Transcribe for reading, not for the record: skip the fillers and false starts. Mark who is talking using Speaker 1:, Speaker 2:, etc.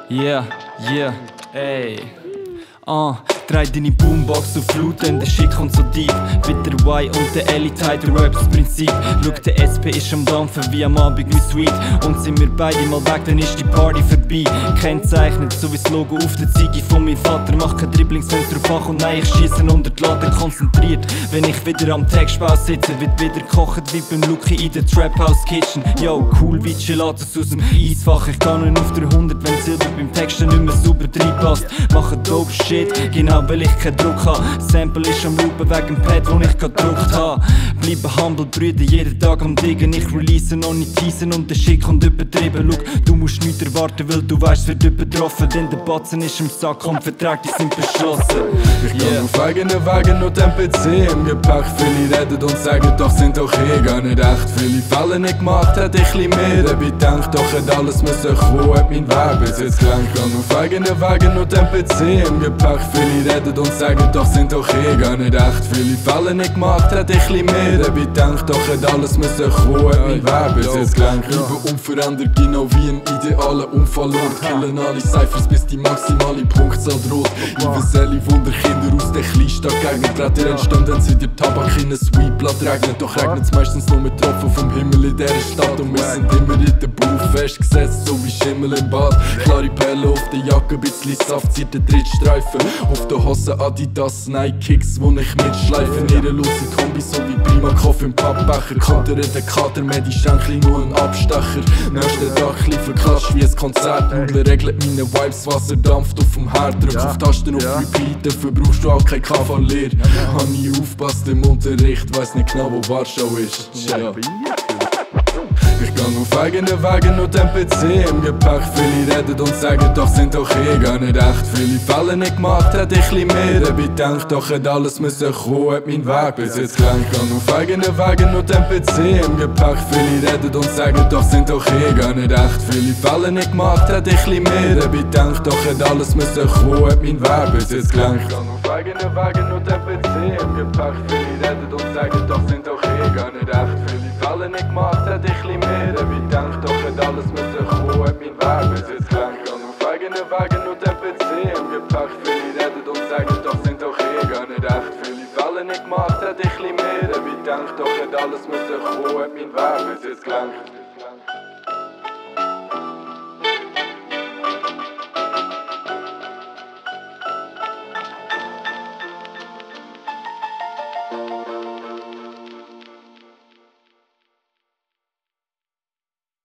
Speaker 1: Yeah, yeah, ey. Drei deine Boombox auf Flut, denn der Shit kommt so deep. Wie der Y und der Elite, der Rap das Prinzip. Schau, der SP ist am Dampfen wie am Abend mit Sweet. Und sind wir beide mal weg, dann ist die Party vorbei. Kennzeichnet, so wie das Logo auf der Ziege von meinem Vater. Mach kein Dribblings, wenn's drauf ankommt, nein, ich schiesse unter die Laden konzentriert. Wenn ich wieder am Textbau sitze, wird wieder gekocht wie beim Lucky in der Trap House Kitchen. Yo, cool wie Gelatos aus dem Eisfach. Ich kann nicht auf der 100, wenn Silber beim Texten nicht mehr sauber reinpasst. Mache dope Shit, genau weil ich keinen Druck habe. Sample ist am Loopen wegen dem Pad, wo ich gedruckt habe. Bleibe humble, Brüder, jeden Tag am Diggen. Ich release noch nicht teasen und der Shit kommt übertrieben. Schau, du musst nichts erwarten, weil du weißt, wer dort betroffen. Denn der Batzen ist im Sack und Verträge, die sind beschlossen.
Speaker 2: Ich geh auf eigenen Wegen und MPC im Gepäck. Viele reden und sagen, doch sind doch gar nicht echt. Viele Fälle nicht gemacht, hätte ich ein bisschen mehr. Ich denk, doch hätte alles müssen kommen, hat mein Weg bis jetzt gelangt. Ich geh auf eigenen Wegen und MPC im Gepäck. Viele reden und sagen, doch sind doch gar nicht echt. Viele Fälle nicht gemacht, hätte ich ein bisschen mehr. Ich denk, doch hätte alles müssen kommen, hat mein Weg bis jetzt gelangt. Bleibe unverändert, genau wie ein idealer Unfallort. Killen alle Cyphers, bis die maximale Punktzahl droht. Universelle Wunderkinder aus der Kleinstadt Gegner entstehen, wenn sie der Tabak in ein Sweetblatt regnet. Doch regnet's meistens nur mit Tropfen vom Himmel in dieser Stadt. Und wir sind immer in der Bauch festgesetzt, so wie Schimmel im Bad. Klare Perle auf der Jacke, bisschen Saft, zieht der Drittstreifen. Auf der Hose Adidas, Nike Kicks, wo ich mitschleife. In ihrer lose Kombi, so wie Prima Kaffee im Pappbecher. Kontern den Kater, Medi Schenkli, nur ein Abstecher. Nächster Tag liefert Klatsch wie ein Konzert. Nudler regelt meine Vibes, Wasser dampft auf dem Herd. Drück auf Tasten auf Repeat, dafür brauchst du auch kein Kavalier. Hab nie aufpasst im Unterricht, weiss nicht genau wo Warschau ist. Ja. Ich geh auf eigenen Wegen und MPC im Gepäck. Viele reden und sagen, doch sind doch gar nicht echt. Viele Fälle nicht gemacht, hätte ich ein bisschen mehr. Ich denk, doch hätte alles müssen kommen, hat mein Weg bis jetzt gelangt. Ich geh auf eigenen Wegen und MPC im Gepäck. Viele reden und sagen, doch sind doch gar nicht echt. Viele Fälle nicht gemacht, hätte ich ein bisschen mehr. Ich denk, doch hätte alles müssen kommen, hat mein Weg bis jetzt gelangt. Ich geh auf eigenen Wegen und MPC im Gepäck. Viele reden und sagen, doch sind doch gar nicht echt. Viele Fälle nicht gemacht, hätte ich ein bisschen mehr. Ich denk, doch hätte alles müssen kommen, hat mein Weg bis jetzt gelangt. Ich geh auf eigenen Wegen und MPC im Gepäck. Viele reden und sagen, doch sind doch gar nicht echt. Viele Fälle nicht gemacht, hätte ich ein bisschen mehr. Ich denk, doch hätte alles müssen kommen, hat mein Weg bis jetzt gelangt.